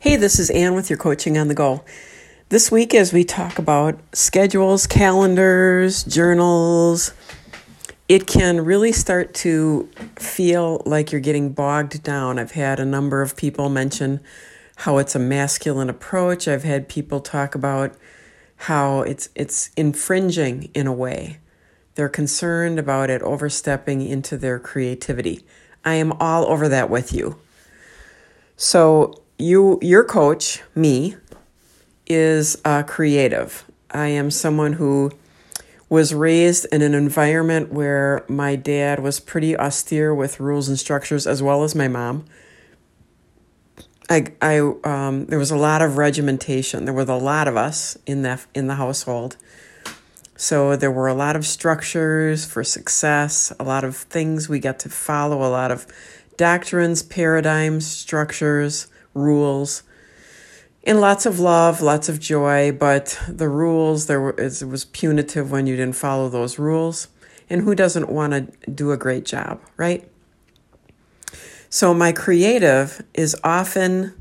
Hey, this is Ann with your Coaching on the Go. This week, as we talk about schedules, calendars, journals, it can really start to feel like you're getting bogged down. I've had a number of people mention how it's a masculine approach. I've had people talk about how it's infringing in a way. They're concerned about it overstepping into their creativity. I am all over that with you. So your coach, me, is creative. I am someone who was raised in an environment where my dad was pretty austere with rules and structures, as well as my mom. There was a lot of regimentation. There were a lot of us in the household. So there were a lot of structures for success, a lot of things we got to follow, a lot of doctrines, paradigms, structures, rules, and lots of love, lots of joy. But the rules, it was punitive when you didn't follow those rules. And who doesn't want to do a great job, right? So my creative is often,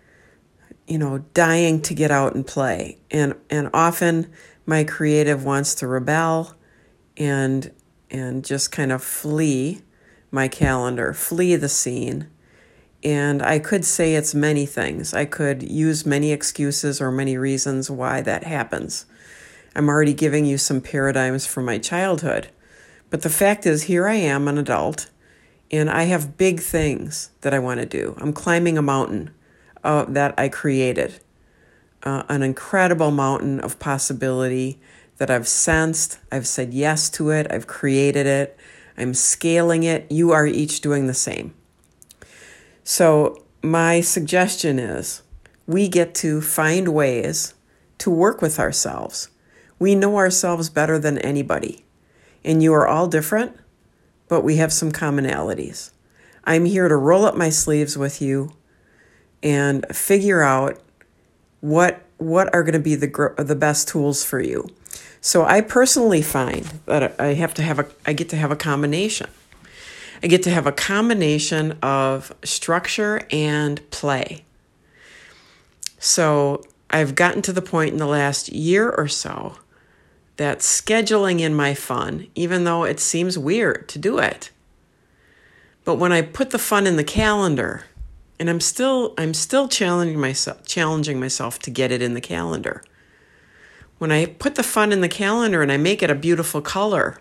dying to get out and play. And often my creative wants to rebel and just kind of flee my calendar, flee the scene. And I could say it's many things. I could use many excuses or many reasons why that happens. I'm already giving you some paradigms from my childhood. But the fact is, here I am, an adult, and I have big things that I want to do. I'm climbing a mountain that I created, an incredible mountain of possibility that I've sensed. I've said yes to it. I've created it. I'm scaling it. You are each doing the same. So my suggestion is we get to find ways to work with ourselves. We know ourselves better than anybody. And you are all different, but we have some commonalities. I'm here to roll up my sleeves with you and figure out what are going to be the best tools for you. So I personally find that I get to have a combination. I get to have a combination of structure and play. So I've gotten to the point in the last year or so that scheduling in my fun, even though it seems weird to do it. But when I put the fun in the calendar, and I'm still challenging myself to get it in the calendar. When I put the fun in the calendar and I make it a beautiful color,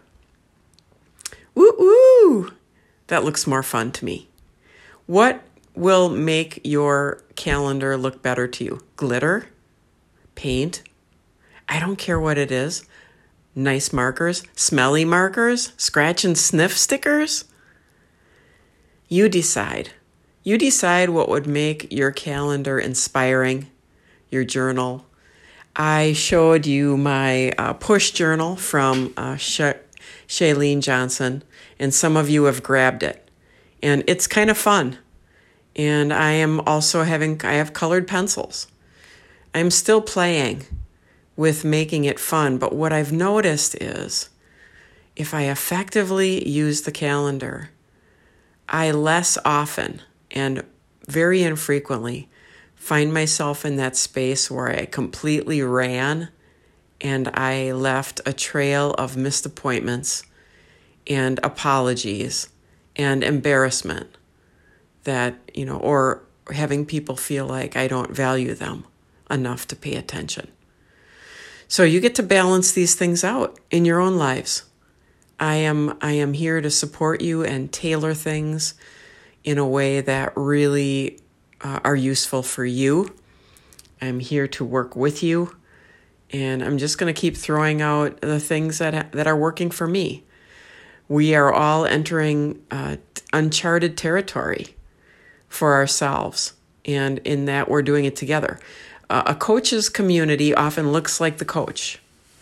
that looks more fun to me. What will make your calendar look better to you? Glitter? Paint? I don't care what it is. Nice markers? Smelly markers? Scratch and sniff stickers? You decide. You decide what would make your calendar inspiring, your journal. I showed you my push journal from Shailene Johnson, and some of you have grabbed it. And it's kind of fun. And I am also I have colored pencils. I'm still playing with making it fun, but what I've noticed is if I effectively use the calendar, I less often and very infrequently find myself in that space where I completely ran and I left a trail of missed appointments and apologies and embarrassment that, or having people feel like I don't value them enough to pay attention. So you get to balance these things out in your own lives. I am here to support you and tailor things in a way that really are useful for you. I'm here to work with you, and I'm just going to keep throwing out the things that are working for me. We are all entering uncharted territory for ourselves, and in that we're doing it together. A coach's community often looks like the coach.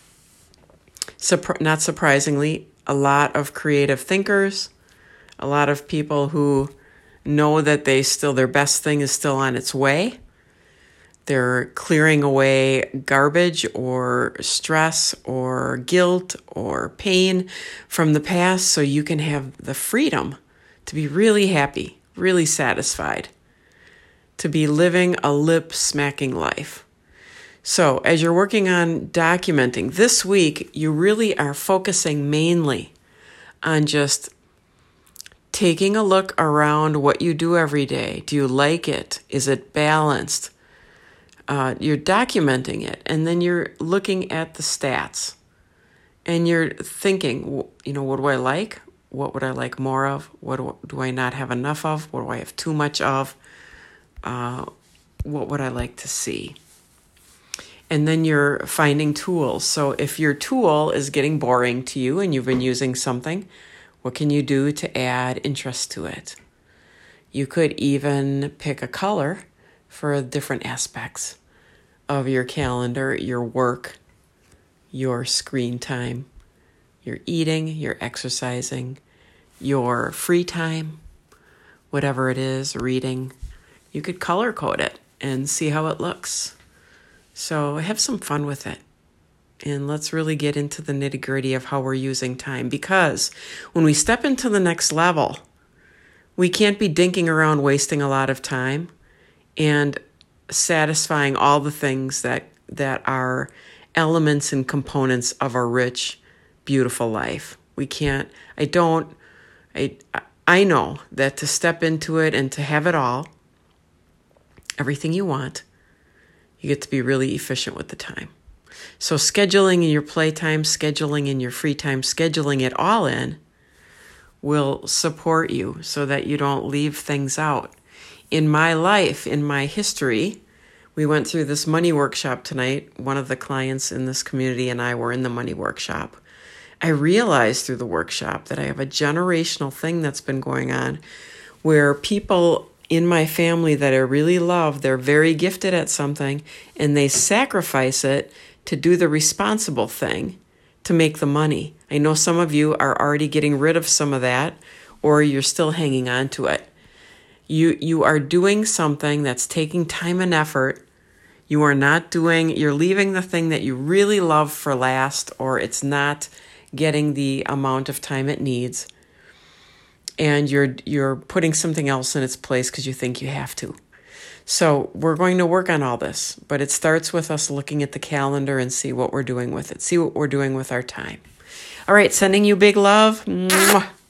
Not surprisingly, a lot of creative thinkers, a lot of people who know that their best thing is still on its way. They're clearing away garbage or stress or guilt or pain from the past so you can have the freedom to be really happy, really satisfied. to be living a lip-smacking life. So as you're working on documenting this week, you really are focusing mainly on just taking a look around what you do every day. Do you like it? Is it balanced? You're documenting it, and then you're looking at the stats, and you're thinking, what do I like? What would I like more of? What do I not have enough of? What do I have too much of? What would I like to see? And then you're finding tools. So if your tool is getting boring to you and you've been using something, what can you do to add interest to it? You could even pick a color for different aspects of your calendar, your work, your screen time, your eating, your exercising, your free time, whatever it is, reading. You could color code it and see how it looks. So have some fun with it. And let's really get into the nitty-gritty of how we're using time. Because when we step into the next level, we can't be dinking around wasting a lot of time and satisfying all the things that are elements and components of a rich, beautiful life. We can't, I know that to step into it and to have it all, everything you want, you get to be really efficient with the time. So scheduling in your playtime, scheduling in your free time, scheduling it all in will support you so that you don't leave things out. In my life, in my history, we went through this money workshop tonight. One of the clients in this community and I were in the money workshop. I realized through the workshop that I have a generational thing that's been going on where people in my family that I really love, they're very gifted at something and they sacrifice it to do the responsible thing to make the money. I know some of you are already getting rid of some of that, or you're still hanging on to it. You are doing something that's taking time and effort. You're leaving the thing that you really love for last, or it's not getting the amount of time it needs. And you're putting something else in its place because you think you have to. So we're going to work on all this, but it starts with us looking at the calendar and see what we're doing with it, see what we're doing with our time. All right, sending you big love. Mwah.